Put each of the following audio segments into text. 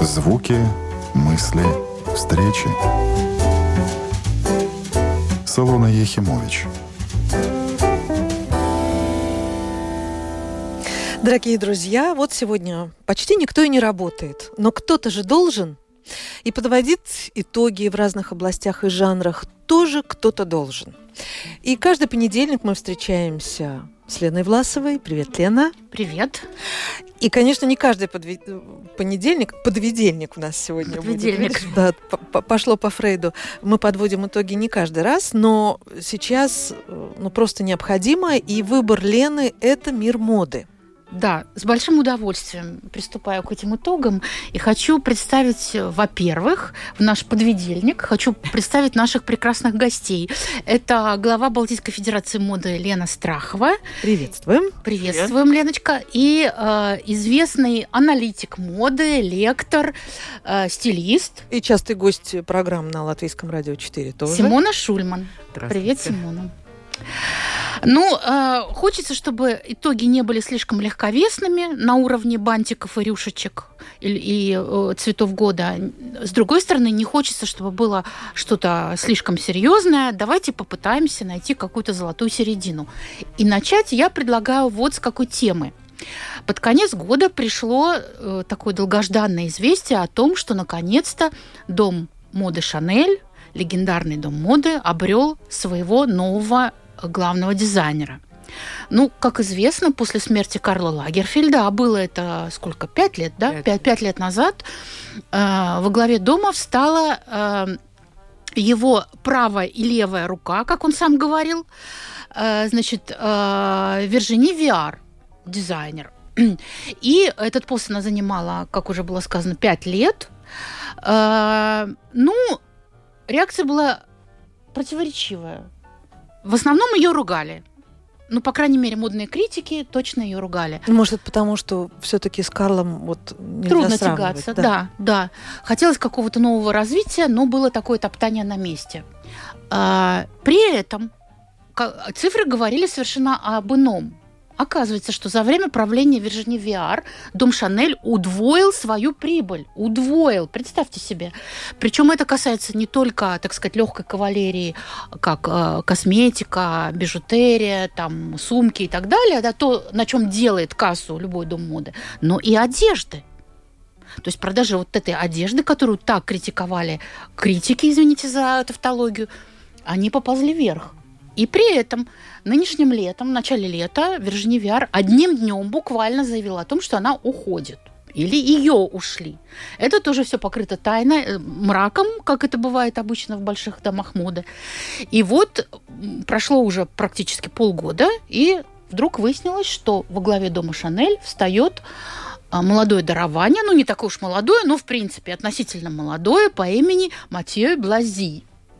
Звуки, мысли, встречи. Солона Ехимович. Дорогие друзья, вот сегодня почти никто и не работает, но кто-то же должен. И подводить итоги в разных областях и жанрах тоже кто-то должен. И каждый понедельник мы встречаемся с Леной Власовой. Привет, Лена. Привет. И, конечно, не каждый понедельник, подведельник у нас сегодня подведельник. будет. Да, пошло по Фрейду. Мы подводим итоги не каждый раз, но сейчас просто необходимо. И выбор Лены – это мир моды. Да, с большим удовольствием приступаю к этим итогам и хочу представить, во-первых, в наш подведельник, хочу представить наших прекрасных гостей. Это глава Балтийской Федерации моды Лена Страхова. Приветствуем. Приветствуем, Леночка. И известный аналитик моды, лектор, стилист. И частый гость программ на Латвийском радио 4 тоже. Симона Шульман. Привет, Симона. Хочется, чтобы итоги не были слишком легковесными на уровне бантиков и рюшечек и цветов года. С другой стороны, не хочется, чтобы было что-то слишком серьезное. Давайте попытаемся найти какую-то золотую середину. И начать я предлагаю вот с какой темы. Под конец года пришло такое долгожданное известие о том, что наконец-то дом моды Шанель, легендарный дом моды, обрел своего нового главного дизайнера. Как известно, после смерти Карла Лагерфельда, а было это сколько, 5 лет, да? 5 лет назад, во главе дома встала его правая и левая рука, как он сам говорил, Виржини Виар, дизайнер. И этот пост она занимала, как уже было сказано, 5 лет. Реакция была противоречивая. В основном ее ругали. По крайней мере, модные критики точно ее ругали. Может, это потому, что все-таки с Карлом нельзя трудно сравнивать. тягаться. Да. Хотелось какого-то нового развития, но было такое топтание на месте. При этом цифры говорили совершенно об ином. Оказывается, что за время правления Виржини Виар дом Шанель удвоил свою прибыль. Удвоил, представьте себе. Причем это касается не только, так сказать, легкой кавалерии, как косметика, бижутерия, сумки и так далее, да, то, на чем делает кассу любой дом моды, но и одежды. То есть продажи вот этой одежды, которую так критиковали критики, извините за тавтологию, они поползли вверх. И при этом нынешним летом, в начале лета, Виржини Виар одним днем буквально заявила о том, что она уходит. Или ее ушли. Это тоже все покрыто тайной, мраком, как это бывает обычно в больших домах моды. И вот прошло уже практически полгода, и вдруг выяснилось, что во главе дома Шанель встает молодое дарование, не такое уж молодое, но в принципе относительно молодое, по имени Матьё Блази.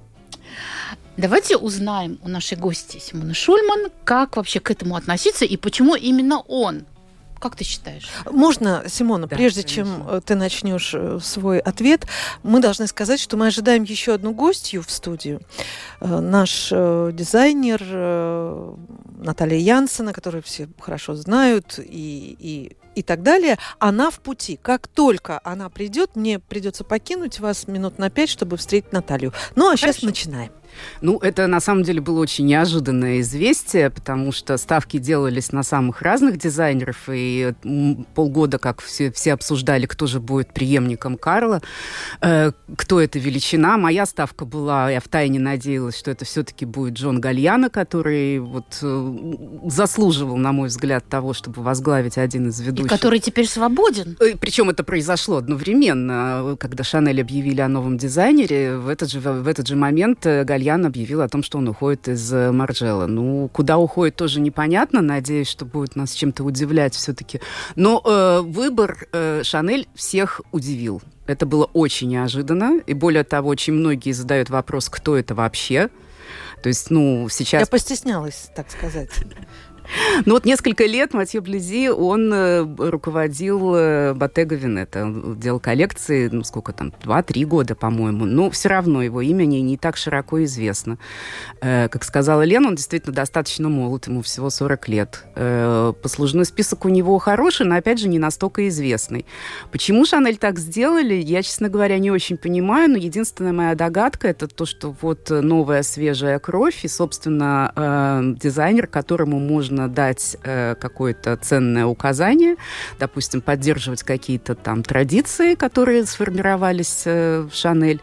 Давайте узнаем у нашей гости Симоны Шульман, как вообще к этому относиться и почему именно он. Как ты считаешь? Можно, Симона, да, прежде конечно. чем ты начнешь свой ответ, мы должны сказать, что мы ожидаем еще одну гостью в студию. Наш дизайнер Наталья Янсена, которую все хорошо знают и так далее, она в пути. Как только она придет, мне придется покинуть вас минут на 5, чтобы встретить Наталью. Сейчас начинаем. Это на самом деле было очень неожиданное известие, потому что ставки делались на самых разных дизайнеров, и полгода как все обсуждали, кто же будет преемником Карла, кто эта величина. Моя ставка была, я втайне надеялась, что это все-таки будет Джон Гальяно, который заслуживал, на мой взгляд, того, чтобы возглавить один из ведущих. И который теперь свободен. Причем это произошло одновременно, когда Шанель объявили о новом дизайнере. В этот же момент Гальяно объявил о том, что он уходит из Марджелла. Куда уходит, тоже непонятно. Надеюсь, что будет нас чем-то удивлять все-таки. Но выбор Шанель всех удивил. Это было очень неожиданно. И более того, очень многие задают вопрос, кто это вообще. То есть, сейчас... Я постеснялась, так сказать. Ну вот несколько лет Матье Блези, он руководил Bottega Veneta, делал коллекции, 2-3 года, по-моему. Но все равно его имя не так широко известно. Как сказала Лена, он действительно достаточно молод, ему всего 40 лет. Послужной список у него хороший, но, опять же, не настолько известный. Почему Шанель так сделали, я, честно говоря, не очень понимаю, но единственная моя догадка – это то, что вот новая свежая кровь и, собственно, дизайнер, которому можно дать какое-то ценное указание, допустим, поддерживать какие-то там традиции, которые сформировались в Шанель,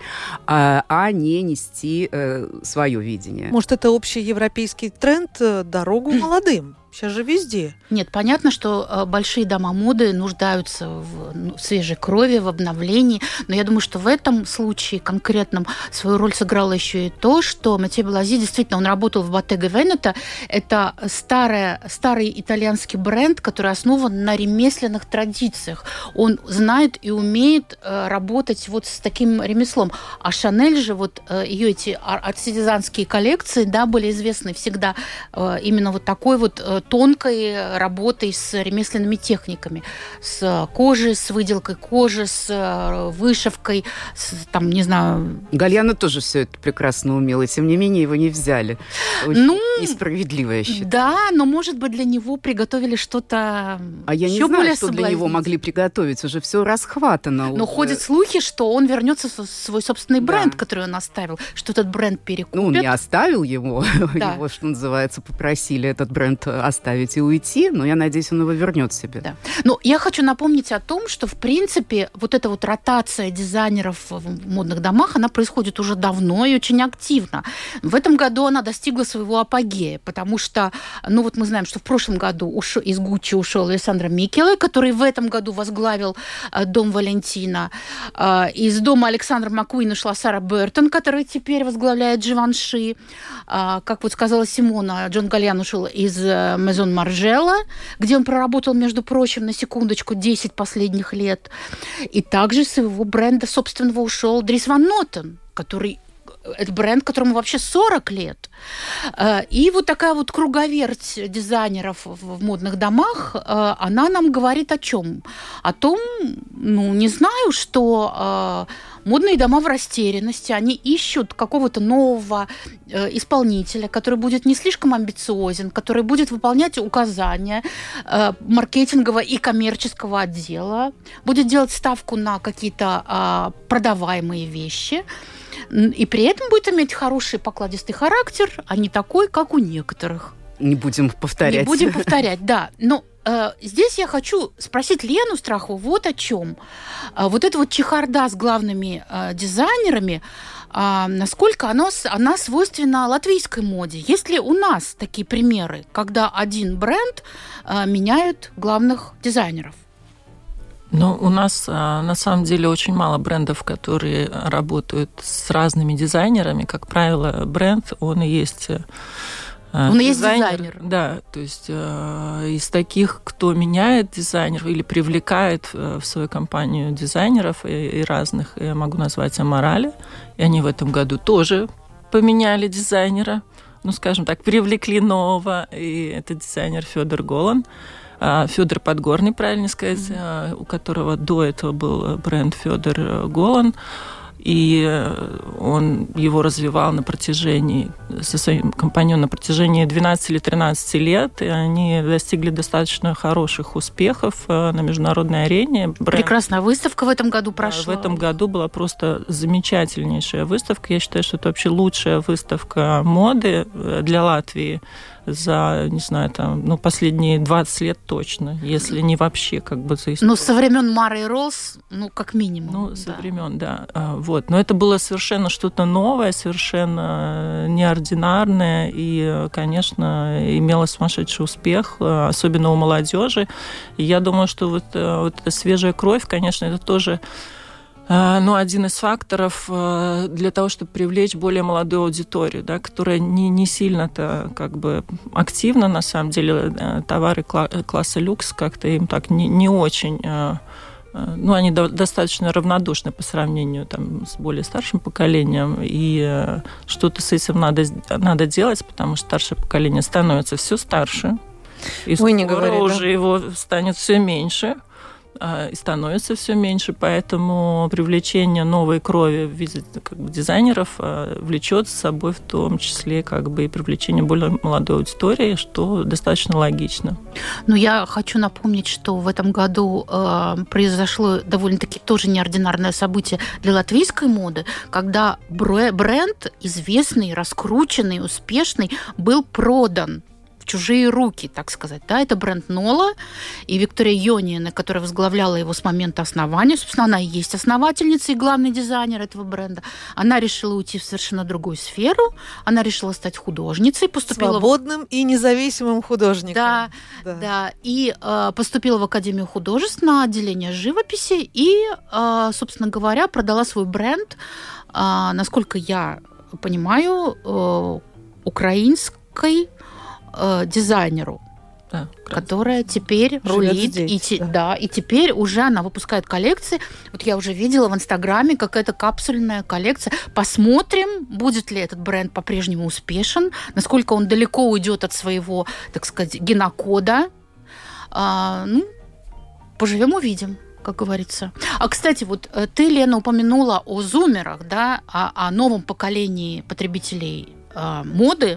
а не нести свое видение. Может, это общий европейский тренд «дорогу молодым»? Сейчас же везде. Нет, понятно, что большие дома моды нуждаются в свежей крови, в обновлении, но я думаю, что в этом случае конкретном свою роль сыграло еще и то, что Матье Блези, действительно, он работал в Bottega Veneta. Это старый итальянский бренд, который основан на ремесленных традициях. Он знает и умеет работать вот с таким ремеслом. А Шанель же, вот ее эти артизанские коллекции, да, были известны всегда именно вот такой вот тонкой работой с ремесленными техниками, с кожей, с выделкой кожи, с вышивкой, там, не знаю... Гальяно тоже все это прекрасно умел, и тем не менее его не взяли. Очень несправедливо, я считаю. Да, но, может быть, для него приготовили что-то А я не знаю, что для него могли приготовить. Уже все расхватано. Но ходят слухи, что он вернется в свой собственный бренд, который он оставил, что этот бренд перекупят. Ну, он не оставил его. Да. Его, что называется, попросили этот бренд оставить и уйти, но я надеюсь, он его вернет себе. Да. Но я хочу напомнить о том, что, в принципе, вот эта вот ротация дизайнеров в модных домах, она происходит уже давно и очень активно. В этом году она достигла своего апогея, потому что, ну вот мы знаем, что в прошлом году из Гуччи ушел Алессандро Микеле, который в этом году возглавил дом Валентина. Из дома Александра Маккуин ушла Сара Бертон, которая теперь возглавляет Givenchy. Как вот сказала Симона, Джон Гальяно ушел из Maison Margiela, где он проработал, между прочим, на секундочку, 10 последних лет. И также с его бренда собственного ушел Дрис Ван Нотен, который... Это бренд, которому вообще 40 лет. И вот такая вот круговерть дизайнеров в модных домах, она нам говорит о чем? О том, ну, не знаю, что модные дома в растерянности, они ищут какого-то нового исполнителя, который будет не слишком амбициозен, который будет выполнять указания маркетингового и коммерческого отдела, будет делать ставку на какие-то продаваемые вещи, и при этом будет иметь хороший покладистый характер, а не такой, как у некоторых. Не будем повторять. Не будем повторять, да. Но здесь я хочу спросить Лену Страхову вот о чем. Вот эта вот чехарда с главными дизайнерами, насколько она свойственна латвийской моде? Есть ли у нас такие примеры, когда один бренд меняет главных дизайнеров? Ну, у нас на самом деле очень мало брендов, которые работают с разными дизайнерами. Как правило, бренд, он и есть дизайнер. Да, то есть из таких, кто меняет дизайнеров или привлекает в свою компанию дизайнеров и разных, я могу назвать Аморали, и они в этом году тоже поменяли дизайнера, ну, скажем так, привлекли нового, и это дизайнер Фёдор Голан. Фёдор Подгорный, правильно сказать, у которого до этого был бренд Фёдор Голан, и он его развивал со своим компаньоном на протяжении 12 или 13 лет, и они достигли достаточно хороших успехов на международной арене. Прекрасная выставка в этом году прошла. В этом году была просто замечательнейшая выставка. Я считаю, что это вообще лучшая выставка моды для Латвии за, не знаю, там, ну, последние 20 лет точно, если не вообще как бы за историю. Ну, со времен Мары Ролс, ну, как минимум. Ну, со времен, да. Вот. Но это было совершенно что-то новое, совершенно неординарное, и, конечно, имело сумасшедший успех, особенно у молодежи. И я думаю, что вот эта свежая кровь, конечно, это тоже один из факторов для того, чтобы привлечь более молодую аудиторию, да, которая не сильно-то как бы активна, на самом деле, товары класса люкс как-то им так не очень... они достаточно равнодушны по сравнению там, с более старшим поколением, и что-то с этим надо делать, потому что старшее поколение становится все старше. И Ой, не скоро говори, уже да? его станет все меньше. И становится все меньше, поэтому привлечение новой крови в виде дизайнеров влечет с собой в том числе и привлечение более молодой аудитории, что достаточно логично. Но я хочу напомнить, что в этом году произошло довольно-таки тоже неординарное событие для латвийской моды, когда бренд известный, раскрученный, успешный был продан в чужие руки, так сказать. Да, это бренд Нола, и Виктория Йонина, которая возглавляла его с момента основания, собственно, она и есть основательница и главный дизайнер этого бренда, она решила уйти в совершенно другую сферу, она решила стать художницей, поступила Свободным и независимым художником. Да, и поступила в Академию художеств на отделение живописи и, собственно говоря, продала свой бренд, насколько я понимаю, украинской дизайнеру, которая теперь рулит. И теперь уже она выпускает коллекции. Вот я уже видела в Инстаграме какая-то капсульная коллекция. Посмотрим, будет ли этот бренд по-прежнему успешен, насколько он далеко уйдет от своего, так сказать, генокода. Поживем, увидим, как говорится. Кстати, вот ты, Лена, упомянула о зумерах, да, о новом поколении потребителей моды.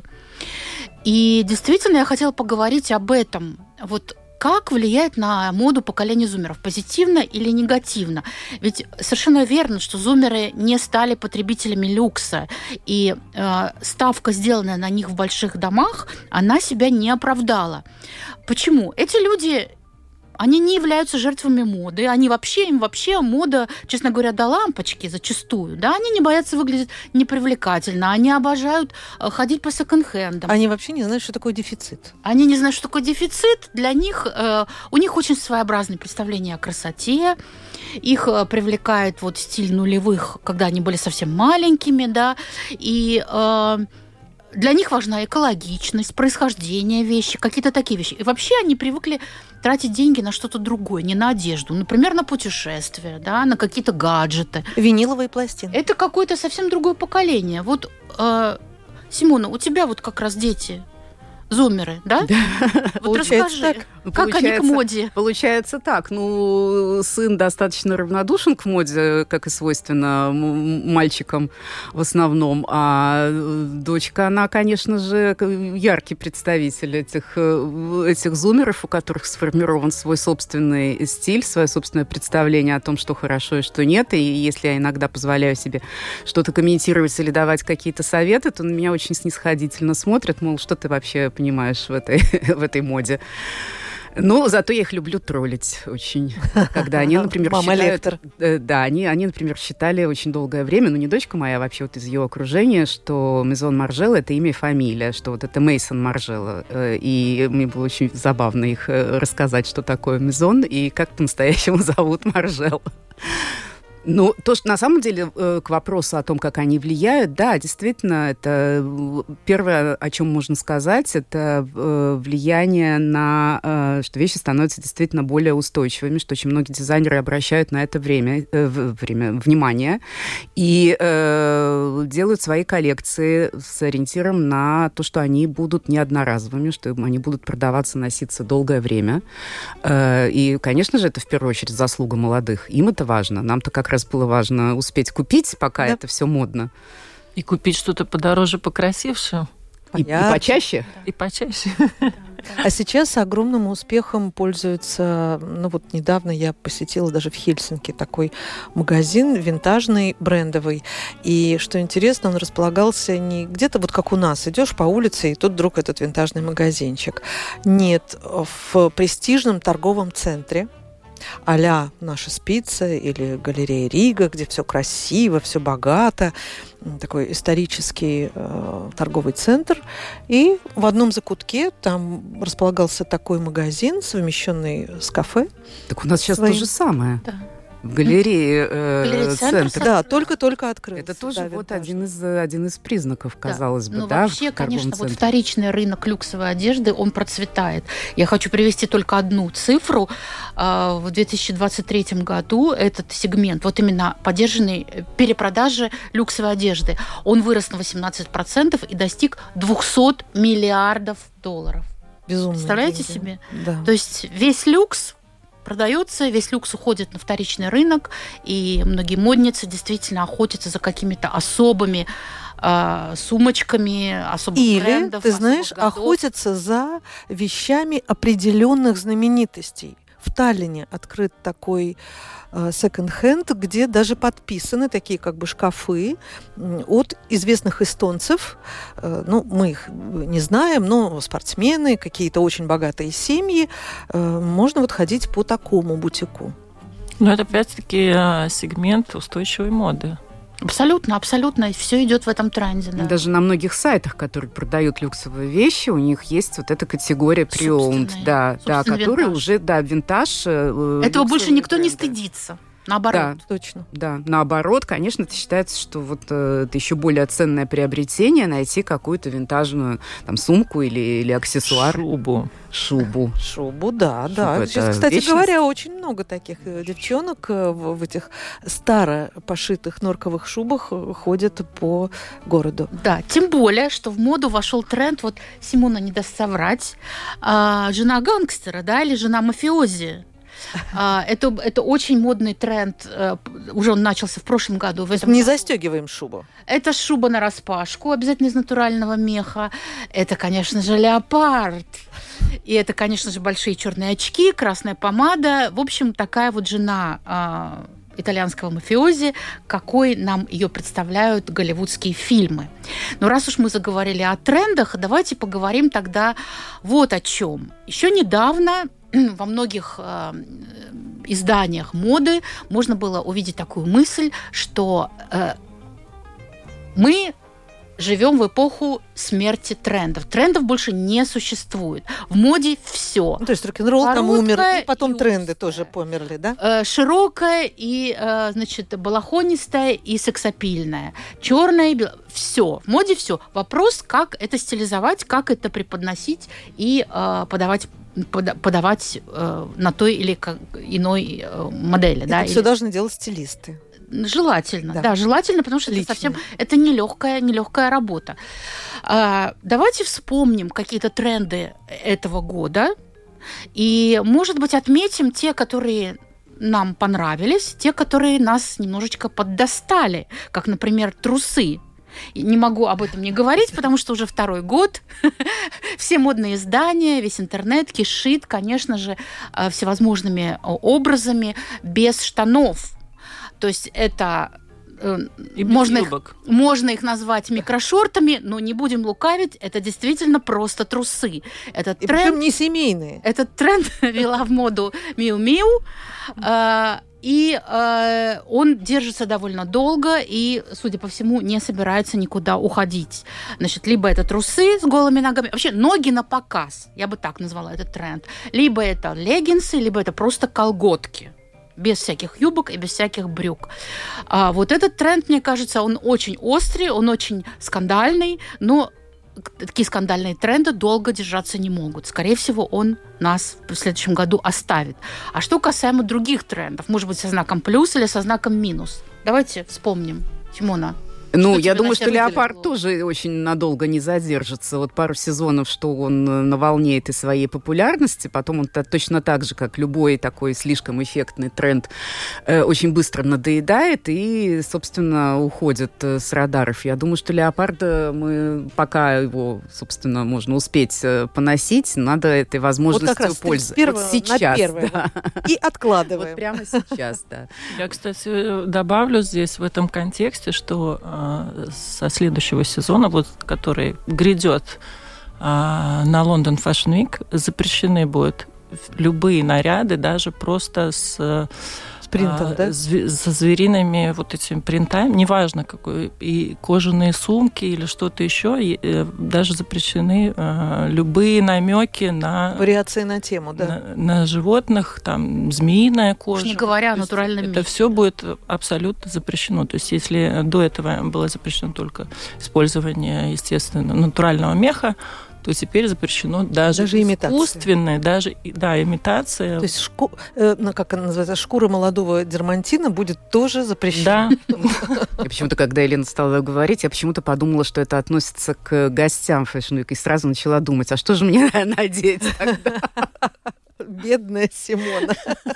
И действительно, я хотела поговорить об этом. Вот как влияет на моду поколение зумеров? Позитивно или негативно? Ведь совершенно верно, что зумеры не стали потребителями люкса. И ставка, сделанная на них в больших домах, она себя не оправдала. Почему? Эти люди... Они не являются жертвами моды. Им вообще мода, честно говоря, до лампочки зачастую. Да? Они не боятся выглядеть непривлекательно. Они обожают ходить по секонд-хендам. Они вообще не знают, что такое дефицит. Они не знают, что такое дефицит. Для них, у них очень своеобразное представление о красоте. Их привлекает стиль нулевых, когда они были совсем маленькими, да. И для них важна экологичность, происхождение вещи, какие-то такие вещи. И вообще они привыкли тратить деньги на что-то другое, не на одежду. Например, на путешествия, да, на какие-то гаджеты. Виниловые пластины. Это какое-то совсем другое поколение. Вот, Симона, у тебя как раз дети зумеры, да? Вот расскажи, как они к моде? Получается так. Сын достаточно равнодушен к моде, как и свойственно мальчикам в основном. А дочка, она, конечно же, яркий представитель этих зумеров, у которых сформирован свой собственный стиль, свое собственное представление о том, что хорошо и что нет. И если я иногда позволяю себе что-то комментировать или давать какие-то советы, то на меня очень снисходительно смотрят, мол, что ты вообще понимаешь в этой моде. Но зато я их люблю троллить очень. Когда они, например, считают... Да, они, например, считали очень долгое время, не дочка моя, а вообще из ее окружения, что Мезон Маржел — это имя и фамилия, что это Мейсон Маржел. И мне было очень забавно их рассказать, что такое Мезон и как по-настоящему зовут Маржел. То, что на самом деле к вопросу о том, как они влияют, да, действительно, это первое, о чем можно сказать, это влияние на, что вещи становятся действительно более устойчивыми, что очень многие дизайнеры обращают на это внимание и делают свои коллекции с ориентиром на то, что они будут не одноразовыми, что они будут продаваться, носиться долгое время. И, конечно же, это в первую очередь заслуга молодых. Им это важно. Нам-то как раз было важно успеть купить, пока это все модно. И купить что-то подороже, покрасивше. И почаще. И почаще. А сейчас огромным успехом пользуется... недавно я посетила даже в Хельсинки такой магазин винтажный, брендовый. И, что интересно, он располагался не где-то как у нас. Идешь по улице, и тут вдруг этот винтажный магазинчик. Нет, в престижном торговом центре, а-ля «Наша Спица» или галерея Рига, где все красиво, все богато, такой исторический торговый центр. И в одном закутке там располагался такой магазин, совмещенный с кафе. Так у нас сейчас то же самое. Да. В галерее центр. Да, только-только открылся. Это тоже один из признаков, казалось бы, вообще, конечно, вторичный рынок люксовой одежды, он процветает. Я хочу привести только одну цифру. В 2023 году этот сегмент, именно поддержанный перепродажи люксовой одежды, он вырос на 18% и достиг $200 миллиардов. Безумные Представляете деньги. себе? Да. То есть весь люкс продается, весь люкс уходит на вторичный рынок, и многие модницы действительно охотятся за какими-то особыми сумочками, особых брендов. Или, ты знаешь, особых годов. охотятся за вещами определенных знаменитостей. В Таллине открыт такой секонд-хенд, где даже подписаны такие как бы шкафы от известных эстонцев. Ну, мы их не знаем, но спортсмены, какие-то очень богатые семьи. Можно вот ходить по такому бутику. Но это опять-таки сегмент устойчивой моды. Абсолютно, абсолютно. Все идет в этом тренде. Да. Даже на многих сайтах, которые продают люксовые вещи, у них есть вот эта категория pre-owned, да, которая уже, винтаж. Этого больше никто не стыдится. Наоборот. Да, точно. Да, наоборот, конечно, это считается, что вот это еще более ценное приобретение найти какую-то винтажную там сумку или аксессуар. Шубу, да. Сейчас, кстати вечность. говоря, очень много таких девчонок в этих старо пошитых норковых шубах ходят по городу. Да, тем более, что в моду вошел тренд, вот Симона не даст соврать, жена гангстера, да, или жена мафиози. Это очень модный тренд. Уже он начался в прошлом году. Не застегиваем шубу. Это шуба нараспашку, обязательно из натурального меха. Это, конечно же, леопард. И это, конечно же, большие черные очки, красная помада. В общем, такая вот жена итальянского мафиози, какой нам ее представляют голливудские фильмы. Но раз уж мы заговорили о трендах, давайте поговорим тогда вот о чем. Еще недавно во многих изданиях моды можно было увидеть такую мысль, что мы живем в эпоху смерти трендов. Трендов больше не существует. В моде все. Ну, то есть рок-н-ролл там умер, и потом тренды тоже померли, да? Широкая и, значит, балахонистая и сексапильная. Черная и белая. Все. В моде все. Вопрос, как это стилизовать, как это преподносить и подавать на той или иной модели. Это да, все должны делать стилисты. Желательно, да, желательно, потому что это нелегкая работа. Давайте вспомним какие-то тренды этого года и, может быть, отметим те, которые нам понравились, те, которые нас немножечко поддостали, как, например, трусы. Не могу об этом не говорить, потому что уже второй год. Все модные издания, весь интернет кишит, конечно же, всевозможными образами без штанов. То есть это можно их назвать микрошортами, но не будем лукавить, это действительно просто трусы. Этот и причем не семейные. Этот тренд вела в моду Miu Miu, и он держится довольно долго и, судя по всему, не собирается никуда уходить. Значит, либо это трусы с голыми ногами, вообще ноги на показ, я бы так назвала этот тренд, либо это леггинсы, либо это просто колготки. Без всяких юбок и без всяких брюк. Вот этот тренд, мне кажется, он очень острый, он очень скандальный, но такие скандальные тренды долго держаться не могут. Скорее всего, он нас в следующем году оставит. А что касаемо других трендов, может быть, со знаком плюс или со знаком минус? Давайте вспомним. Симона. Ну, я думаю, что леопард тоже очень надолго не задержится. Вот пару сезонов, что он на волне этой своей популярности, потом он точно так же, как любой такой слишком эффектный тренд, очень быстро надоедает и, собственно, уходит с радаров. Я думаю, что леопарда мы, пока его, собственно, можно успеть поносить, надо этой возможностью пользоваться. Вот сейчас, да. И откладываем. Вот прямо сейчас, да. Я, кстати, добавлю здесь в этом контексте, что со следующего сезона, вот, который грядет на London Fashion Week, запрещены будут любые наряды, даже просто с принтом, да? Со звериными вот этими принтами, неважно какой, и кожаные сумки или что-то еще, и даже запрещены любые намеки на... Вариации на тему, да. На животных, там, змеиная кожа. Уж не говоря о натуральном мире. Это все будет абсолютно запрещено. То есть если до этого было запрещено только использование, естественно, натурального меха, то теперь запрещено даже искусственная, имитация. То есть, как она называется, шкура молодого дермантина будет тоже запрещена. Да. И почему-то, когда Елена стала говорить, я почему-то подумала, что это относится к гостям Fashion Week, и сразу начала думать, а что же мне надеть тогда? Бедная Симона.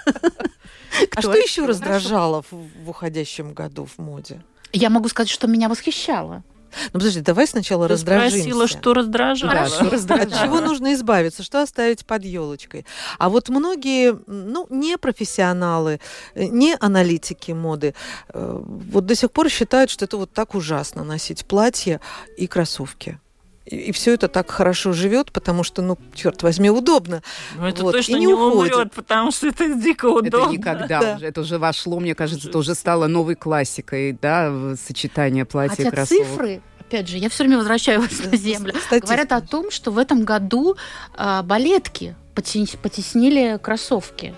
А что еще раздражало в уходящем году в моде? Я могу сказать, что меня восхищало. Ну, подожди, давай сначала раздражимся. Ты спросила, что раздражало. Да, что раздражало. От чего нужно избавиться, что оставить под елочкой. А вот многие, не профессионалы, не аналитики моды, вот до сих пор считают, что это вот так ужасно носить платье и кроссовки. И все это так хорошо живет, потому что, черт возьми, удобно. Но это точно не умрет, потому что это дико удобно. Это никогда уже. Это уже вошло, мне кажется, это уже стало новой классикой, да, сочетание платья и кроссовок. Цифры, опять же, я все время возвращаю вас на землю, говорят о том, что в этом году балетки потеснили кроссовки.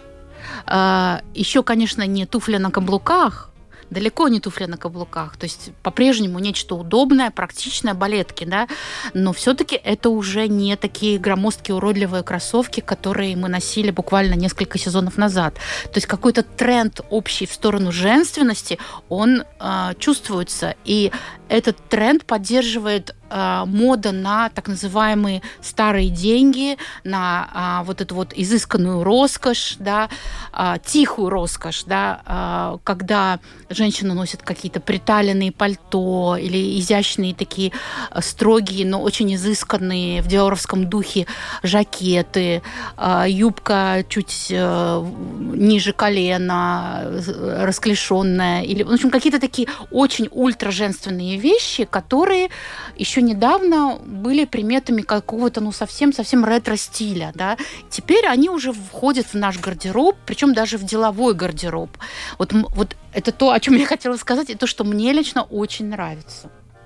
Еще, конечно, не туфли на каблуках, далеко не туфли на каблуках, то есть по-прежнему нечто удобное, практичное, балетки, да, но все-таки это уже не такие громоздкие, уродливые кроссовки, которые мы носили буквально несколько сезонов назад. То есть какой-то тренд общий в сторону женственности, он чувствуется, и этот тренд поддерживает мода на так называемые старые деньги, на вот эту вот изысканную роскошь, да, тихую роскошь, да, когда женщины носят какие-то приталенные пальто или изящные такие строгие, но очень изысканные в диоровском духе жакеты, юбка чуть ниже колена, расклешенная, или, в общем, какие-то такие очень ультраженственные вещи, которые еще недавно были приметами какого-то, совсем ретро-стиля, да. Теперь они уже входят в наш гардероб, причем даже в деловой гардероб. Вот это то, о чем я хотела сказать, и то, что мне лично очень нравится.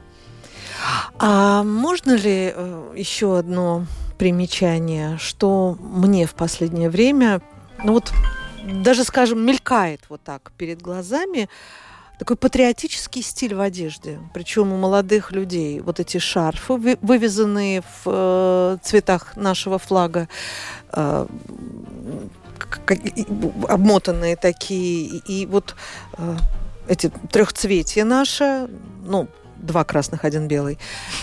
А можно ли еще одно примечание, что мне в последнее время, даже, скажем, мелькает вот так перед глазами, такой патриотический стиль в одежде, причем у молодых людей. Вот эти шарфы, вывязанные в цветах нашего флага, обмотанные такие, и вот эти трехцветия наши, 2 красных, 1 белый.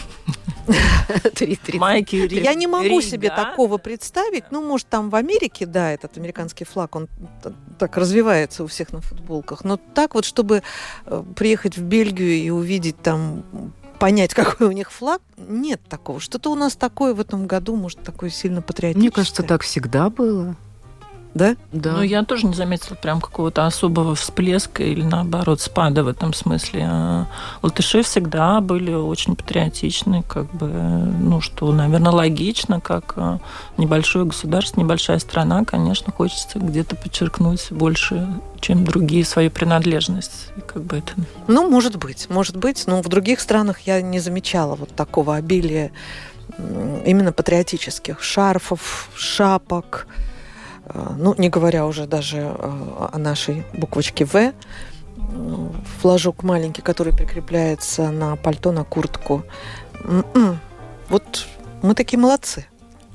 Майки, я не могу себе такого представить. Может, там в Америке, да, этот американский флаг, он так развивается у всех на футболках. Но так вот, чтобы приехать в Бельгию и увидеть там, понять, какой у них флаг, нет такого. Что-то у нас такое в этом году, может, такое сильно патриотическое. Мне кажется, так всегда было. Да? Да. Но я тоже не заметила прям какого-то особого всплеска или, наоборот, спада в этом смысле. Латыши всегда были очень патриотичны, что, наверное, логично, как небольшое государство, небольшая страна, конечно, хочется где-то подчеркнуть больше, чем другие, свою принадлежность. Это... Может быть. Но в других странах я не замечала вот такого обилия именно патриотических шарфов, шапок. Не говоря уже даже о нашей буквочке «В», флажок маленький, который прикрепляется на пальто, на куртку. Вот мы такие молодцы.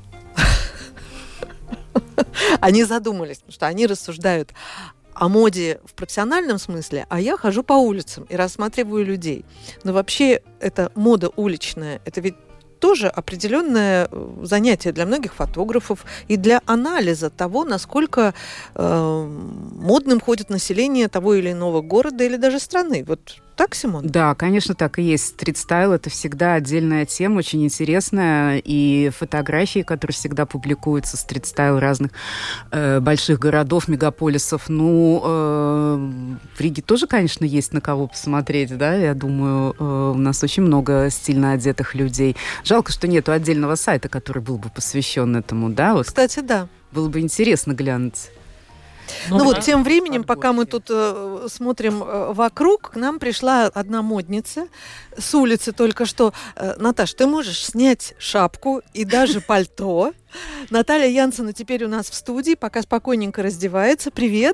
Они задумались, потому что они рассуждают о моде в профессиональном смысле, а я хожу по улицам и рассматриваю людей. Но вообще эта мода уличная, это ведь тоже определенное занятие для многих фотографов и для анализа того, насколько модным ходит население того или иного города или даже страны. Вот так, Симон? Да, конечно, так и есть. Стрит-стайл – это всегда отдельная тема, очень интересная. И фотографии, которые всегда публикуются, стрит-стайл разных больших городов, мегаполисов. В Риге тоже, конечно, есть на кого посмотреть, да? Я думаю, у нас очень много стильно одетых людей. Жалко, что нету отдельного сайта, который был бы посвящен этому, да? Кстати, да. Было бы интересно глянуть. Тем временем, пока мы тут смотрим вокруг, к нам пришла одна модница с улицы только что. Наташ, ты можешь снять шапку и даже пальто. Наталья Янсена теперь у нас в студии, пока спокойненько раздевается. Привет!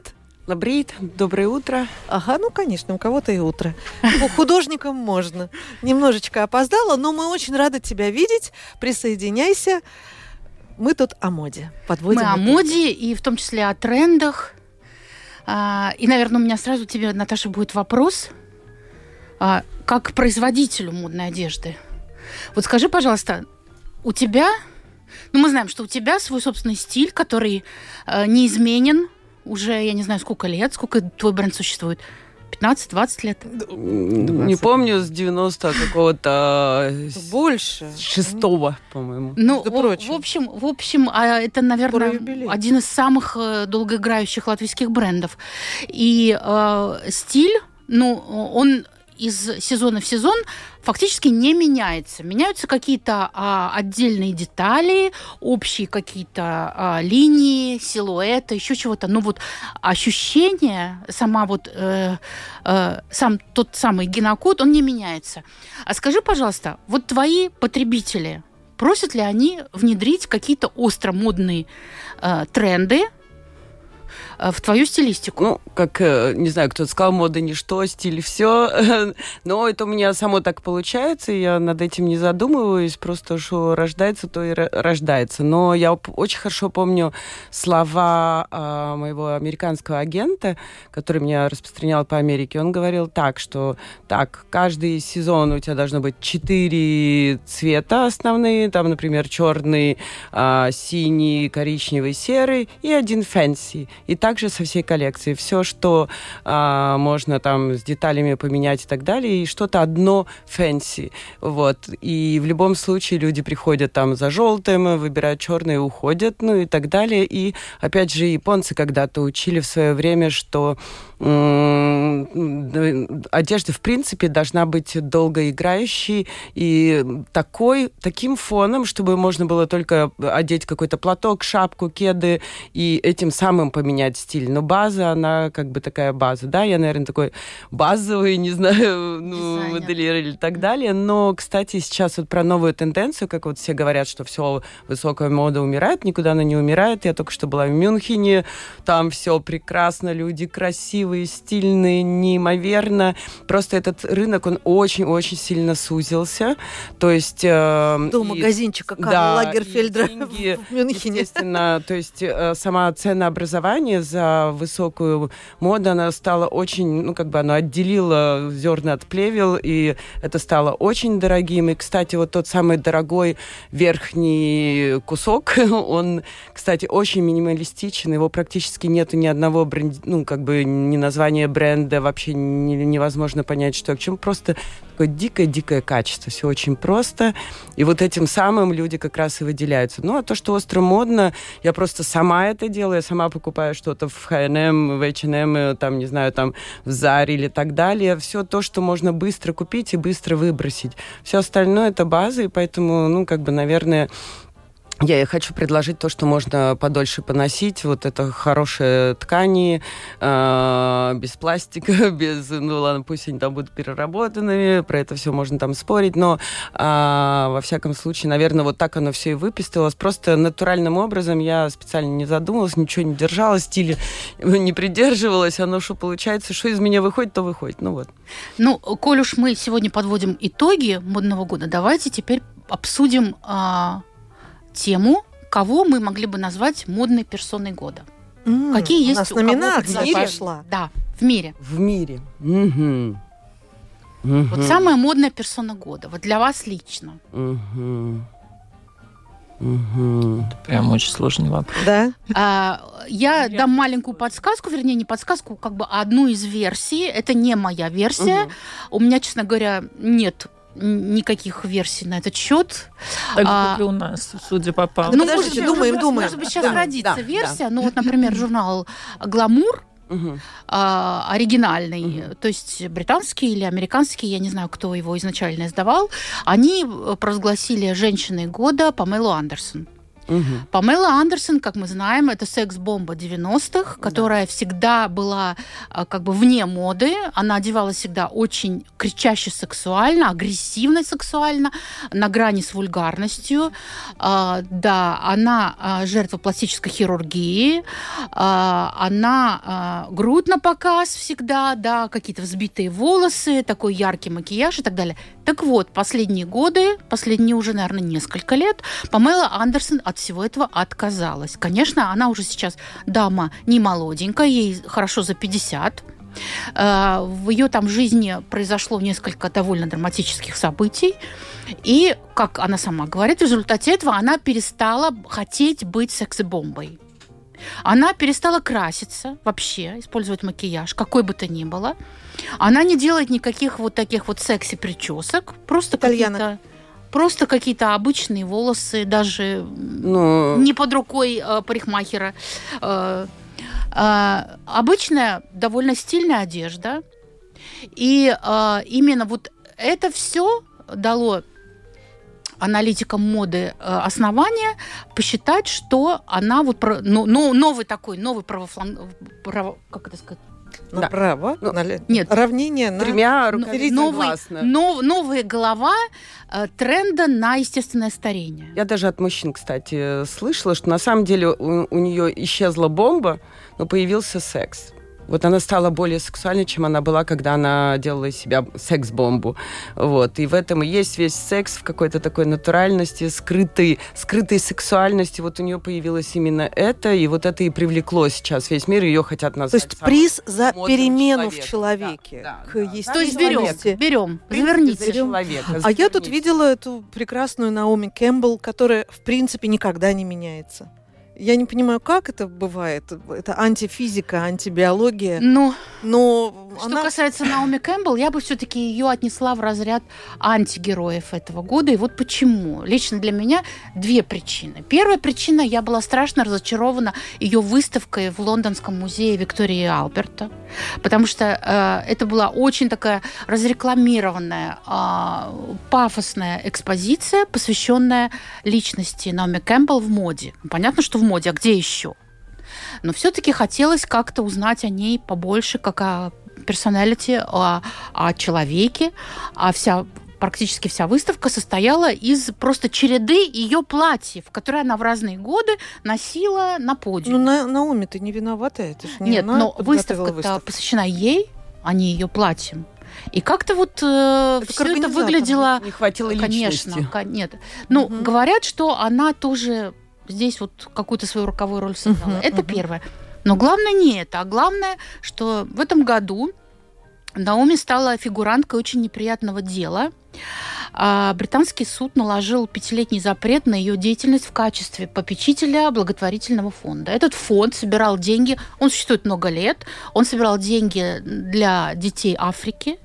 Лабрит, доброе утро. Ага, ну, конечно, у кого-то и утро. Художникам можно. Немножечко опоздала, но мы очень рады тебя видеть. Присоединяйся. Мы тут о моде. Подводим. Мы о моде, и в том числе о трендах. И, наверное, у меня сразу тебе, Наташа, будет вопрос. Как к производителю модной одежды. Вот скажи, пожалуйста, у тебя... Ну, мы знаем, что у тебя свой собственный стиль, который неизменен уже, я не знаю, сколько лет, сколько твой бренд существует? 15-20 лет? 20. Не помню, с 90 какого-то... Больше. 6-го, по-моему. Ну, в общем, это, наверное, один из самых долгоиграющих латвийских брендов. И стиль, ну, он из сезона в сезон фактически не меняется. Меняются какие-то отдельные детали, общие какие-то линии, силуэты, еще чего-то. Но вот ощущение, сам тот самый генокод, он не меняется. А скажи, пожалуйста, вот твои потребители, просят ли они внедрить какие-то остро модные тренды в твою стилистику? Ну, как, не знаю, кто-то сказал, мода ничто, стиль все. Но это у меня само так получается, и я над этим не задумываюсь. Просто что рождается, то и рождается. Но я очень хорошо помню слова моего американского агента, который меня распространял по Америке. Он говорил так, что каждый сезон у тебя должно быть 4 цвета основные. Там, например, черный, синий, коричневый, серый и 1 фэнси. И также со всей коллекцией. Все, что можно там с деталями поменять и так далее, и что-то одно фэнси. Вот. И в любом случае люди приходят там за желтым, выбирают черное и уходят, ну и так далее. И опять же, японцы когда-то учили в свое время, что одежда, в принципе, должна быть долгоиграющей и таким фоном, чтобы можно было только одеть какой-то платок, шапку, кеды и этим самым поменять стиль. Но база, она как бы такая база. Да, я, наверное, такой базовый, не знаю, модельер или так далее. Но, кстати, сейчас вот про новую тенденцию, как вот все говорят, что все, высокая мода умирает, никуда она не умирает. Я только что была в Мюнхене, там все прекрасно, люди красивые, стильные, неимоверно. Просто этот рынок, он очень-очень сильно сузился. То есть... До магазинчика Карла Лагерфельда в Мюнхене. Естественно, то есть сама ценообразование за высокую моду, она стала очень, ну, как бы она отделила зерна от плевел, и это стало очень дорогим. И, кстати, вот тот самый дорогой верхний кусок, он, кстати, очень минималистичен, его практически нету ни одного бренда, ну, как бы ни названия бренда, вообще невозможно понять, что к чему. Просто такое дикое-дикое качество. Все очень просто. И вот этим самым люди как раз и выделяются. Ну, а то, что остро модно, я просто сама это делаю. Я сама покупаю что-то в H&M, в H&M, там, не знаю, там, в Zara или так далее. Все то, что можно быстро купить и быстро выбросить. Все остальное — это база, и поэтому, ну, как бы, наверное... Я и хочу предложить то, что можно подольше поносить. Вот это хорошие ткани, без пластика, без... Ну, ладно, пусть они там будут переработанными, про это все можно там спорить, но во всяком случае, наверное, вот так оно все и выписывалось. Просто натуральным образом я специально не задумывалась, ничего не держала, стиля не придерживалась. Оно что получается, что из меня выходит, то выходит. Ну вот. Ну, коль уж мы сегодня подводим итоги модного года, давайте теперь обсудим... тему, кого мы могли бы назвать модной персоной года. Какие есть у нас номинация пошла. Да, в мире. В мире. Вот самая модная персона года. Вот для вас лично. Это прям очень сложный вопрос. Да. Я дам маленькую подсказку, вернее, не подсказку, как бы одну из версий. Это не моя версия. У меня, честно говоря, нет никаких версий на этот счет. Так как и у нас, судя по папе. Ну, подождите, думаем. Может быть, сейчас родится версия. Ну, вот, например, журнал «Гламур», оригинальный, то есть британский или американский, я не знаю, кто его изначально издавал, они провозгласили женщиной года Памелу Андерсон. Памела Андерсон, как мы знаем, это секс-бомба 90-х, которая всегда была как бы вне моды. Она одевалась всегда очень кричаще сексуально, агрессивно сексуально, на грани с вульгарностью. Да, она жертва пластической хирургии. Она грудь на показ всегда, да, какие-то взбитые волосы, такой яркий макияж и так далее. Так вот, последние годы, последние уже, наверное, несколько лет, Памела Андерсон от всего этого отказалась. Конечно, она уже сейчас дама не молоденькая, ей хорошо за 50. В ее там жизни произошло несколько довольно драматических событий. И, как она сама говорит, в результате этого она перестала хотеть быть секс-бомбой. Она перестала краситься вообще, использовать макияж, какой бы то ни было. Она не делает никаких вот таких вот секси-прическок. Просто какие-то обычные волосы, даже не под рукой парикмахера. Обычная, довольно стильная одежда. И именно вот это все дало аналитикам моды основания посчитать, что она вот новый как это сказать? Направо. Нет. Равнение на... Тремя руками согласна. Новая голова тренда на естественное старение. Я даже от мужчин, кстати, слышала, что на самом деле у нее исчезла бомба, но появился секс. Вот она стала более сексуальной, чем она была, когда она делала из себя секс-бомбу. Вот. И в этом и есть весь секс в какой-то такой натуральности, скрытой сексуальности. Вот у нее появилось именно это, и вот это и привлекло сейчас весь мир, ее хотят назвать. То есть приз за перемену в человеке. Да. То есть берем, заверните. А я тут видела эту прекрасную Наоми Кэмпбелл, которая, в принципе, никогда не меняется. Я не понимаю, как это бывает. Это антифизика, антибиология. Но что касается Наоми Кэмпбелл, я бы все-таки ее отнесла в разряд антигероев этого года. И вот почему. Лично для меня две причины. Первая причина, я была страшно разочарована ее выставкой в Лондонском музее Виктории и Альберта. Потому что это была очень такая разрекламированная, пафосная экспозиция, посвященная личности Наоми Кэмпбелл в моде. Понятно, что в моде, а где еще? Но все-таки хотелось как-то узнать о ней побольше, как о персоналити, о человеке. Практически вся выставка состояла из просто череды ее платьев, которые она в разные годы носила на подиуме. Наоми, ты не виновата, это же не Нет, она но подготовила выставка-то посвящена ей, а не ее платьям. И как-то вот все это выглядело... Не хватило личности. Конечно, нет. Говорят, что она тоже здесь вот какую-то свою роковую роль сыграла. Это первое. Но главное не это, а главное, что в этом году Наоми стала фигуранткой очень неприятного дела. Британский суд наложил 5-летний запрет на ее деятельность в качестве попечителя благотворительного фонда. Этот фонд собирал деньги, он существует много лет, он собирал деньги для детей Африки.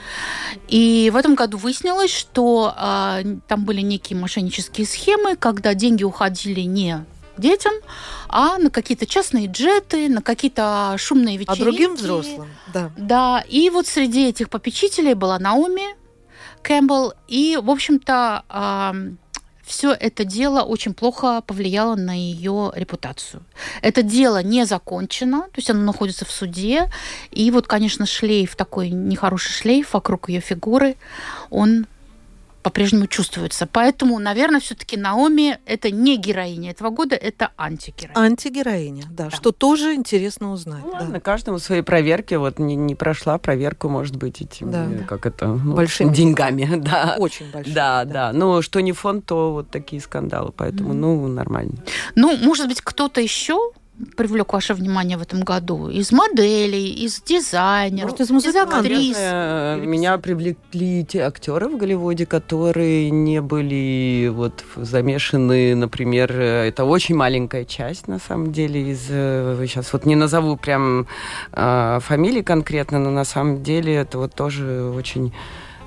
И в этом году выяснилось, что там были некие мошеннические схемы, когда деньги уходили не детям, а на какие-то частные джеты, на какие-то шумные вечеринки. А другим взрослым, да. Да, и вот среди этих попечителей была Наоми Кэмпбелл, и, в общем-то, все это дело очень плохо повлияло на ее репутацию. Это дело не закончено, то есть оно находится в суде, и вот, конечно, шлейф, такой нехороший шлейф вокруг ее фигуры, он по-прежнему чувствуется. Поэтому, наверное, все-таки Наоми – это не героиня этого года, это антигероиня. Антигероиня, да, что тоже интересно узнать. Ладно, каждому своей проверке. Вот не прошла проверку, может быть, этим, как это, большими деньгами. Да. Очень большими. Да. Ну, что не фонд, то вот такие скандалы. Поэтому, нормально. Может быть, кто-то еще привлек ваше внимание в этом году? Из моделей, из дизайнеров, из актрис? Меня привлекли те актеры в Голливуде, которые не были вот замешаны, например, это очень маленькая часть, на самом деле, из... Сейчас вот не назову прям фамилии конкретно, но на самом деле это вот тоже очень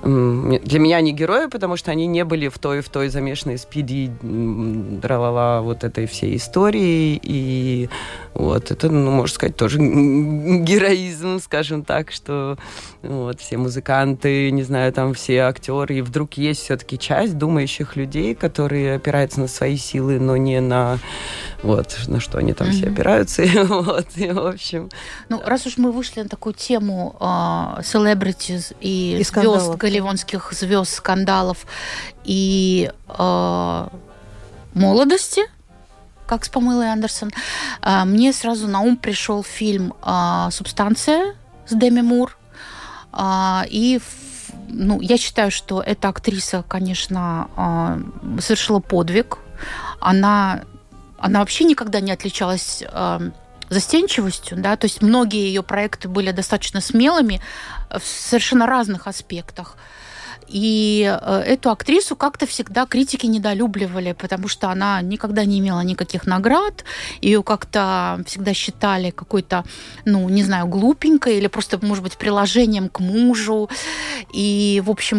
Для меня они герои, потому что они не были в той замешанной спиди, дралала вот этой всей истории. И вот это, можно сказать, тоже героизм, скажем так, что вот все музыканты, не знаю, там все актеры, и вдруг есть все-таки часть думающих людей, которые опираются на свои силы, но не на вот, на что они там все опираются. Вот, и, в общем... Ну, раз уж мы вышли на такую тему celebrities и звезд, голливудских звезд, скандалов и молодости, как с Памелой Андерсон, мне сразу на ум пришел фильм «Субстанция» с Деми Мур. И я считаю, что эта актриса, конечно, совершила подвиг. Она вообще никогда не отличалась застенчивостью, да, то есть многие ее проекты были достаточно смелыми в совершенно разных аспектах. И эту актрису как-то всегда критики недолюбливали, потому что она никогда не имела никаких наград, ее как-то всегда считали какой-то, не знаю, глупенькой или просто, может быть, приложением к мужу. И, в общем,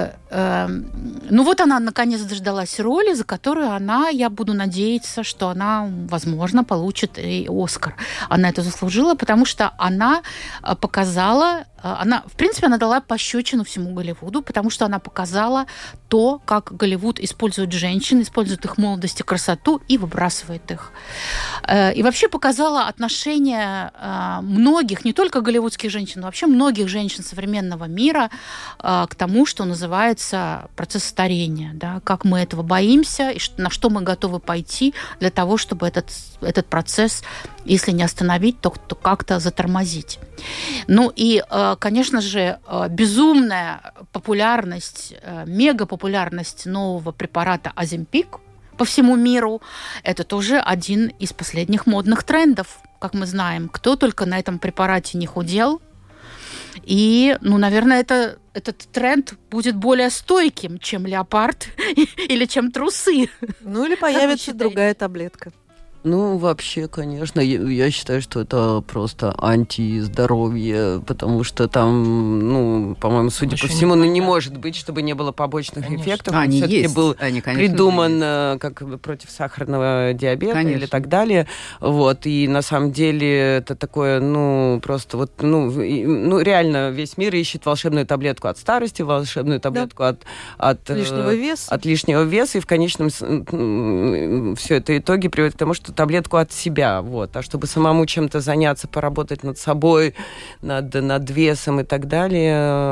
вот она наконец дождалась роли, за которую я буду надеяться, что она, возможно, получит и Оскар. Она это заслужила, потому что она показала, в принципе, она дала пощечину всему Голливуду, потому что она показала то, как Голливуд использует женщин, использует их молодость и красоту и выбрасывает их. И вообще показала отношение многих, не только голливудских женщин, но вообще многих женщин современного мира к тому, что называется процесс старения. Да? Как мы этого боимся и на что мы готовы пойти для того, чтобы этот процесс, если не остановить, то как-то затормозить. И, конечно же, безумная популярность, мегапопулярность нового препарата Оземпик по всему миру – это тоже один из последних модных трендов. Как мы знаем, кто только на этом препарате не худел. И, наверное, этот тренд будет более стойким, чем леопард или чем трусы. Или появится другая таблетка. Вообще, конечно, я считаю, что это просто антиздоровье, потому что там, по-моему, судя по всему, не может быть, чтобы не было побочных эффектов. Он все-таки был придуман как против сахарного диабета или так далее. Вот, и на самом деле это такое, просто реально весь мир ищет волшебную таблетку от старости, волшебную таблетку от лишнего веса. От лишнего веса, и в конечном все это итоге приводит к тому, что таблетку от себя, а чтобы самому чем-то заняться, поработать над собой, над весом и так далее.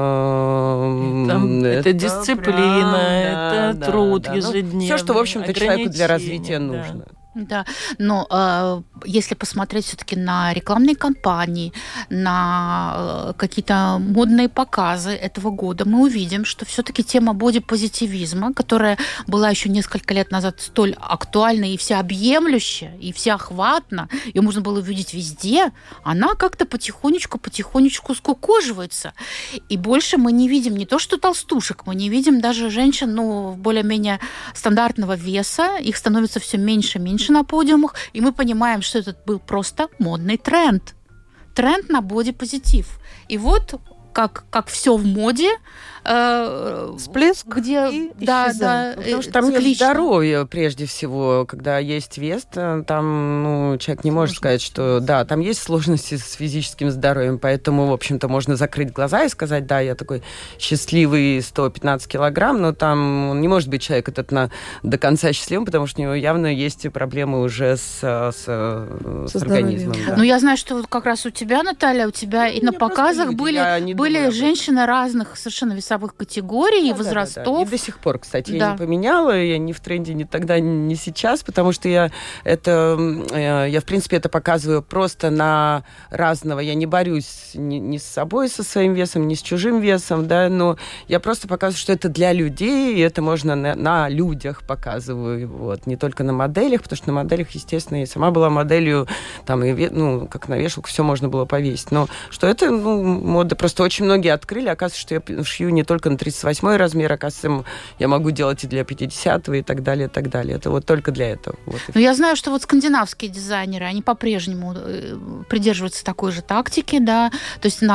Это дисциплина, это труд ежедневный. Все, что, в общем-то, человеку для развития нужно. Да, но если посмотреть все-таки на рекламные кампании, на какие-то модные показы этого года, мы увидим, что все-таки тема бодипозитивизма, которая была еще несколько лет назад столь актуальна и всеобъемлющая, и всеохватна, ее можно было увидеть везде, она как-то потихонечку скукоживается. И больше мы не видим не то что толстушек, мы не видим даже женщин, более-менее стандартного веса, их становится все меньше и меньше на подиумах, и мы понимаем, что это был просто модный тренд. Тренд на бодипозитив. И вот как все в моде, всплеск, где потому что там нет здоровья прежде всего, когда есть вес, там человек не может сказать, что там есть сложности с физическим здоровьем, поэтому, в общем-то, можно закрыть глаза и сказать, я такой счастливый 115 килограмм, но там он не может быть человек до конца счастливым, потому что у него явно есть проблемы уже с организмом. Да. Я знаю, что как раз у тебя, Наталья, и на показах были женщины разных совершенно весовых категорий и возрастов. Да. И до сих пор, кстати, я не поменяла, я не в тренде ни тогда, ни сейчас, потому что я, в принципе, это показываю просто на разного. Я не борюсь ни с собой, со своим весом, ни с чужим весом, но я просто показываю, что это для людей, и это можно на людях показываю, не только на моделях, потому что на моделях, естественно, я сама была моделью, там, как на вешалку, все можно было повесить. Но что это, мода просто очень очень многие открыли, оказывается, что я шью не только на 38-й размер, оказывается, я могу делать и для 50-го и так далее, и так далее. Это вот только для этого. Вот. Но я знаю, что вот скандинавские дизайнеры, они по-прежнему придерживаются такой же тактики, да, то есть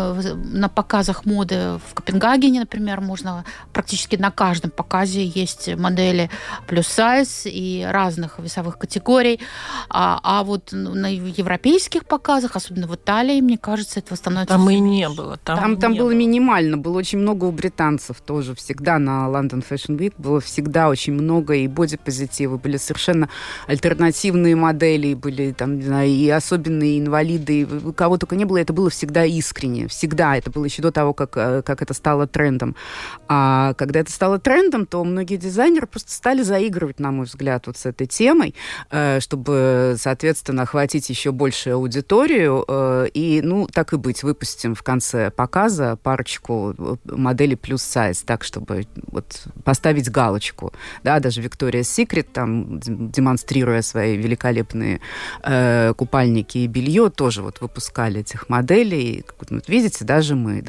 на показах моды в Копенгагене, например, можно практически на каждом показе есть модели плюс-сайз и разных весовых категорий, а вот на европейских показах, особенно в Италии, мне кажется, этого становится... Там и не было. Там было минимально, было очень много у британцев тоже. Всегда на London Fashion Week было всегда очень много и бодипозитивы, были совершенно альтернативные модели, были там, не знаю, и особенные инвалиды, и кого только не было, это было всегда искренне. Всегда. Это было еще до того, как это стало трендом. А когда это стало трендом, то многие дизайнеры просто стали заигрывать, на мой взгляд, вот с этой темой, чтобы, соответственно, охватить еще большую аудиторию. И, так и быть, выпустим в конце показа парочку моделей плюс-сайз, так, чтобы вот поставить галочку. Да, даже Victoria's Secret, там, демонстрируя свои великолепные купальники и белье, тоже вот выпускали этих моделей. Вот, видите, даже мы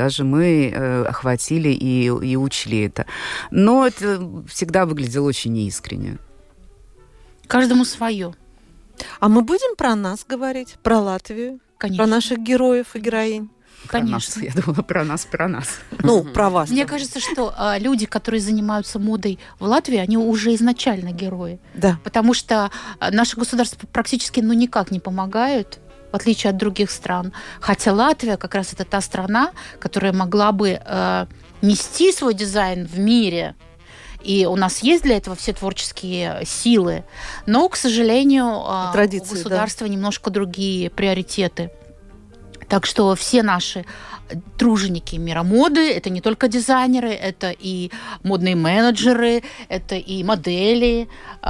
охватили и учли это. Но это всегда выглядело очень неискренне. Каждому свое. А мы будем про нас говорить, про Латвию, Конечно. про наших героев и героинь? Конечно. Я думала, про нас. Про вас. Мне кажется, что люди, которые занимаются модой в Латвии, они уже изначально герои. Да. Потому что наше государство практически никак не помогают, в отличие от других стран. Хотя Латвия как раз это та страна, которая могла бы нести свой дизайн в мире. И у нас есть для этого все творческие силы. Но, к сожалению, у государства немножко другие приоритеты. Так что все наши труженики мира моды, это не только дизайнеры, это и модные менеджеры, это и модели,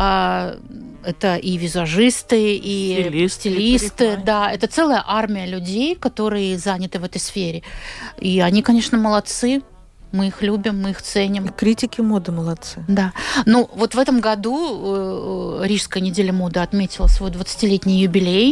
это и визажисты, и стилисты. Да, это целая армия людей, которые заняты в этой сфере. И они, конечно, молодцы. Мы их любим, мы их ценим. И критики моды молодцы. Да. Вот в этом году Рижская неделя моды отметила свой 20-летний юбилей.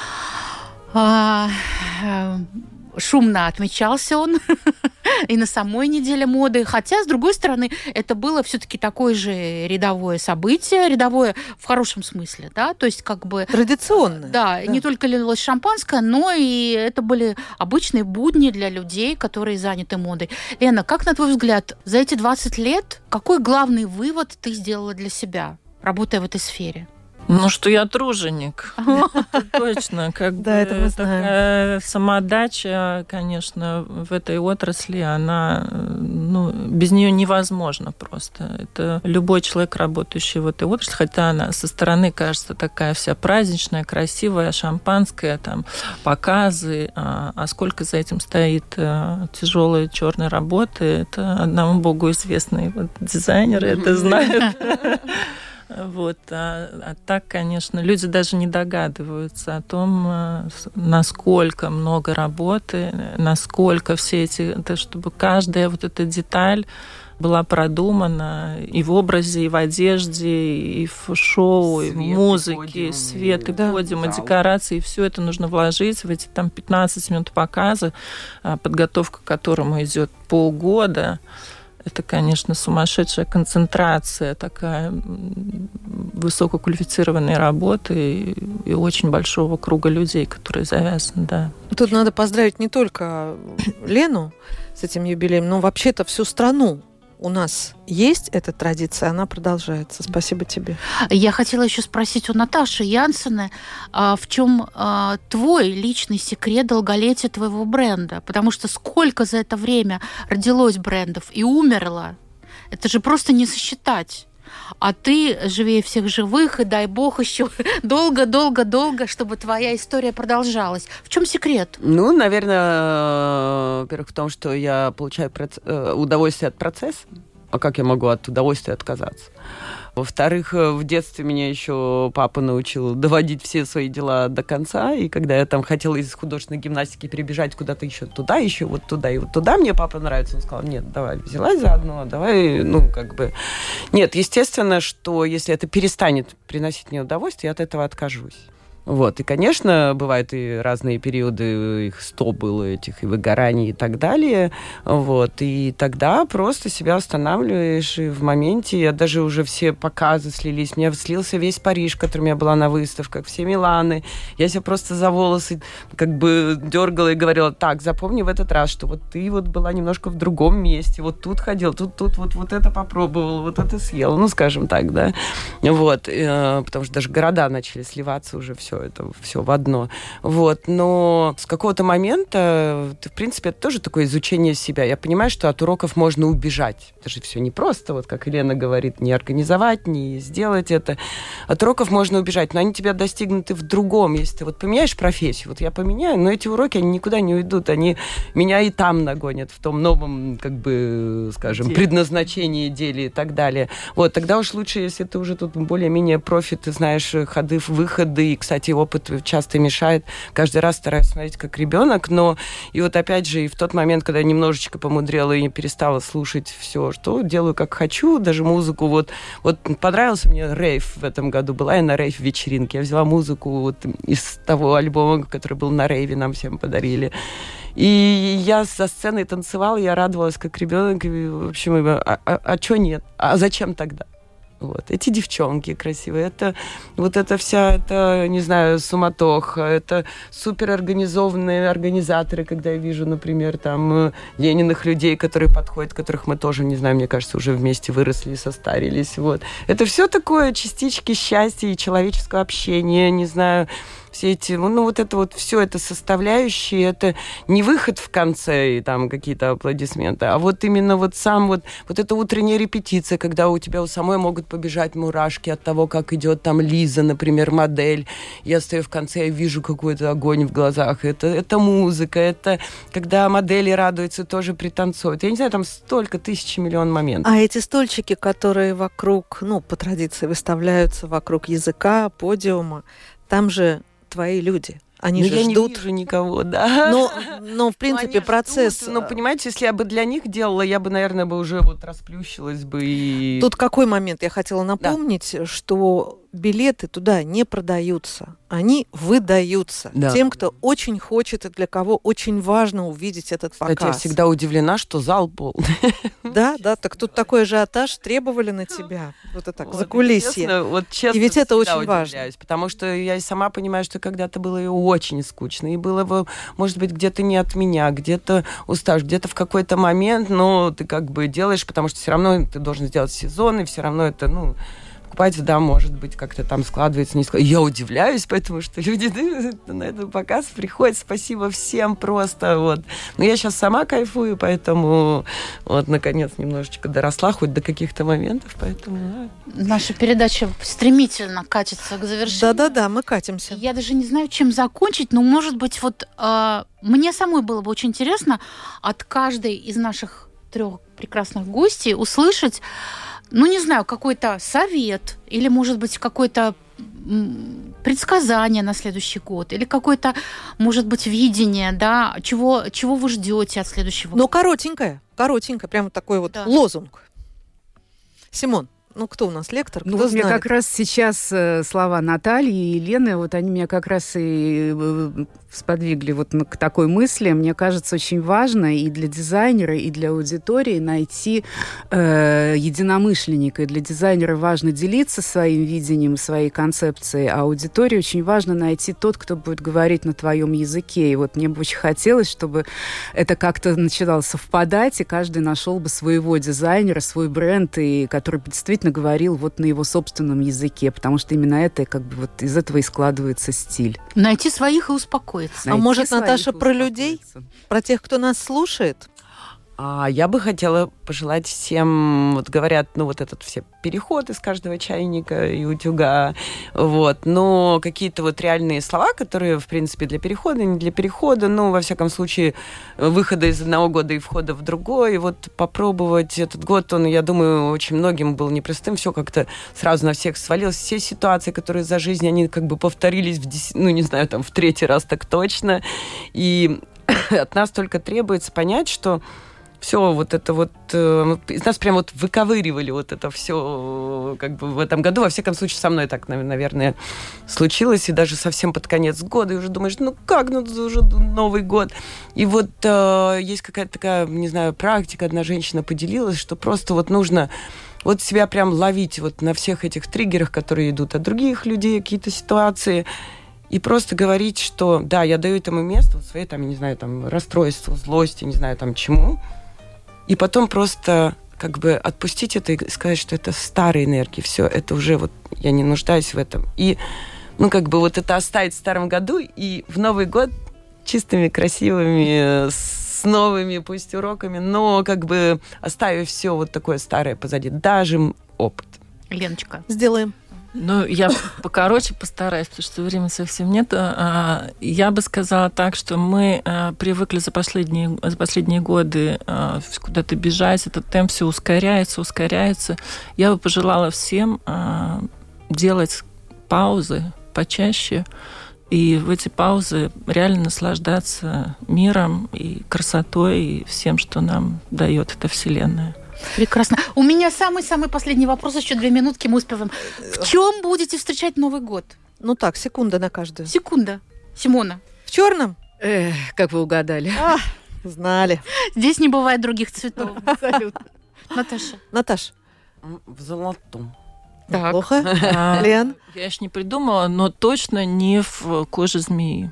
Шумно отмечался он и на самой неделе моды. Хотя, с другой стороны, это было все-таки такое же рядовое событие, рядовое в хорошем смысле, да, то есть как бы... Традиционное. Да, не только лилось шампанское, но и это были обычные будни для людей, которые заняты модой. Лена, как, на твой взгляд, за эти 20 лет, какой главный вывод ты сделала для себя, работая в этой сфере? Что я труженик. Это точно. Такая самоотдача, конечно, в этой отрасли, она, без нее невозможно просто. Это любой человек, работающий в этой отрасли, хотя она со стороны кажется такая вся праздничная, красивая, шампанское, там, показы, а сколько за этим стоит тяжелой черной работы, это одному Богу известные дизайнеры это знают. А так, конечно, люди даже не догадываются о том, насколько много работы, насколько все эти, чтобы каждая вот эта деталь была продумана и в образе, и в одежде, и в шоу, и в музыке, свет и подиум, и декорации, и все это нужно вложить в эти 15 минут показа, подготовка к которому идет полгода. Это, конечно, сумасшедшая концентрация, такая высококвалифицированной работы и очень большого круга людей, которые завязаны, да. Тут надо поздравить не только Лену с этим юбилеем, но вообще-то всю страну. У нас есть эта традиция, она продолжается. Спасибо тебе. Я хотела еще спросить у Наташи Янсены, в чем твой личный секрет долголетия твоего бренда? Потому что сколько за это время родилось брендов и умерло, это же просто не сосчитать. А ты живее всех живых, и дай бог еще долго-долго-долго, чтобы твоя история продолжалась. В чем секрет? Наверное, во-первых, в том, что я получаю удовольствие от процесса. А как я могу от удовольствия отказаться? Во-вторых, в детстве меня еще папа научил доводить все свои дела до конца. И когда я там хотела из художественной гимнастики перебежать куда-то еще туда, еще вот туда и вот туда, мне папа нравится. Он сказал, нет, давай, взялась заодно, давай, Нет, естественно, что если это перестанет приносить мне удовольствие, я от этого откажусь. Вот. И, конечно, бывают и разные периоды, их 100 было, этих и выгораний и так далее. Вот. И тогда просто себя останавливаешь, и в моменте я даже уже все показы слились. Мне слился весь Париж, в котором я была на выставках, все Миланы. Я себя просто за волосы как бы дергала и говорила: так, запомни в этот раз, что вот ты вот была немножко в другом месте, вот тут ходил, тут вот это попробовал, вот это съел, ну, скажем так, да. Вот. Потому что даже города начали сливаться уже, это все в одно. Вот. Но с какого-то момента, в принципе, это тоже такое изучение себя. Я понимаю, что от уроков можно убежать. Это же все не просто, вот как Елена говорит, не организовать, не сделать это. От уроков можно убежать, но они тебя достигнуты в другом. Если ты вот поменяешь профессию, вот я поменяю, но эти уроки, они никуда не уйдут, они меня и там нагонят, в том новом, как бы, скажем, предназначении, деле и так далее. Вот, тогда уж лучше, если ты уже тут более-менее профи, ты знаешь ходы, выходы, и, кстати, опыт часто мешает. Каждый раз стараюсь смотреть как ребенок, но и вот опять же, и в тот момент, когда я немножечко помудрела и не перестала слушать все, что делаю как хочу, даже музыку, вот понравился мне рейв в этом году, была я на рейв-вечеринке, я взяла музыку вот из того альбома, который был на рейве, нам всем подарили. И я за сценой танцевала, я радовалась как ребенок, и, в общем, а что нет? А зачем тогда? Вот. Эти девчонки красивые, это вся, не знаю, суматоха, это суперорганизованные организаторы, когда я вижу, например, там Лениных людей, которые подходят, которых мы тоже, не знаю, мне кажется, уже вместе выросли и состарились. Вот. Это все такое частички счастья и человеческого общения, не знаю, все эти, вот это вот все это составляющие, это не выход в конце и там какие-то аплодисменты, а вот именно вот сам вот эта утренняя репетиция, когда у тебя у самой могут побежать мурашки от того, как идет там Лиза, например, модель. Я стою в конце, я вижу какой-то огонь в глазах. Это музыка, это когда модели радуются, тоже пританцуют. Я не знаю, там столько, тысячи, миллион моментов. А эти стольчики, которые вокруг, по традиции выставляются вокруг языка, подиума, там же твои люди. Они же я ждут. Не вижу никого, да. Но в принципе, процесс... Ждут. Понимаете, если я бы для них делала, я бы, наверное, уже вот расплющилась бы. И... Тут какой момент? Я хотела напомнить, что билеты туда не продаются. Они выдаются тем, кто очень хочет и для кого очень важно увидеть этот показ. Кстати, я всегда удивлена, что зал полный. Да, так тут такой ажиотаж требовали на тебя. Вот это так, закулисье. Честно, и ведь это очень важно. Потому что я и сама понимаю, что когда-то было очень скучно. И было, может быть, где-то не от меня, где-то устаешь, где-то в какой-то момент, но ты как бы делаешь, потому что все равно ты должен сделать сезон, и все равно это, покупать, да, может быть, как-то там складывается. Я удивляюсь, потому что люди на этот показ приходят. Спасибо всем просто. Вот. Но я сейчас сама кайфую, поэтому наконец немножечко доросла хоть до каких-то моментов, поэтому... Наша передача стремительно катится к завершению. Да, мы катимся. Я даже не знаю, чем закончить, но, может быть, мне самой было бы очень интересно от каждой из наших 3 прекрасных гостей услышать, не знаю, какой-то совет или, может быть, какое-то предсказание на следующий год или какое-то, может быть, видение, да, чего вы ждете от следующего года. Но коротенькое, прямо такой лозунг. Симон, кто у нас лектор? Кто знает? Мне как раз сейчас слова Натальи и Елены, они меня как раз и сподвигли к такой мысли. Мне кажется, очень важно и для дизайнера, и для аудитории найти единомышленника. И для дизайнера важно делиться своим видением, своей концепцией, а аудитории очень важно найти тот, кто будет говорить на твоем языке. И мне бы очень хотелось, чтобы это как-то начинало совпадать, и каждый нашел бы своего дизайнера, свой бренд, и который действительно говорил на его собственном языке, потому что именно это из этого и складывается стиль. Найти своих и успокоиться. А может, Наташа, про людей? Про тех, кто нас слушает? Я бы хотела пожелать всем, говорят, этот все переход из каждого чайника и утюга, но какие-то реальные слова, которые, в принципе, для перехода, не для перехода, во всяком случае, выхода из одного года и входа в другой, попробовать этот год, я думаю, очень многим был непростым, все как-то сразу на всех свалилось, все ситуации, которые за жизнь, они повторились в 3-й раз так точно, и от нас только требуется понять, что все вот это вот... Из нас прям вот выковыривали вот это все как бы в этом году. Во всяком случае, со мной так, наверное, случилось. И даже совсем под конец года. И уже думаешь, ну как, ну уже Новый год. И вот есть какая-то такая, не знаю, практика. Одна женщина поделилась, что просто вот нужно вот себя прям ловить вот на всех этих триггерах, которые идут от других людей, какие-то ситуации. И просто говорить, что да, я даю этому место, вот своей, там, не знаю, там, расстройству, злости, не знаю, там, чему. И потом просто как бы отпустить это и сказать, что это старые энергии, все, это уже вот, я не нуждаюсь в этом. И, ну, как бы вот это оставить в старом году и в Новый год чистыми, красивыми, с новыми, пусть уроками, но как бы оставив все вот такое старое позади, даже опыт. Леночка. Сделаем. Ну, я покороче постараюсь, потому что времени совсем нет. Я бы сказала так, что мы привыкли за последние годы куда-то бежать, этот темп все ускоряется. Я бы пожелала всем делать паузы почаще, и в эти паузы реально наслаждаться миром и красотой, и всем, что нам дает эта Вселенная. Прекрасно. У меня самый-самый последний вопрос, еще 2 минутки мы успеваем. В чем будете встречать Новый год? Ну так, секунда на каждую. Секунда. Симона. В черном? Как вы угадали. Знали. Здесь не бывает других цветов. Абсолютно. Наташа. Наташ. В золотом. Так. Плохо? Лен? Я еще не придумала, но точно не в коже змеи.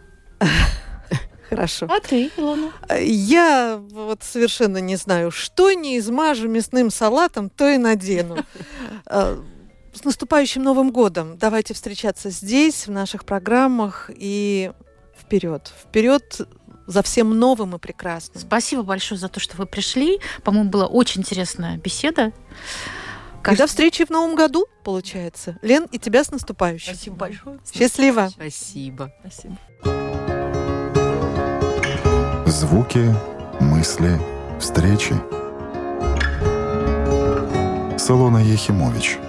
Хорошо. А ты, Илона? Я вот совершенно не знаю, что не измажу мясным салатом, то и надену. С наступающим Новым годом. Давайте встречаться здесь, в наших программах, и вперед. Вперед за всем новым и прекрасным. Спасибо большое за то, что вы пришли. По-моему, была очень интересная беседа. И до встречи в Новом году, получается. Лен, и тебя с наступающим. Спасибо большое. Счастливо. Спасибо. Спасибо. Звуки, мысли, встречи. Солона Ехимович.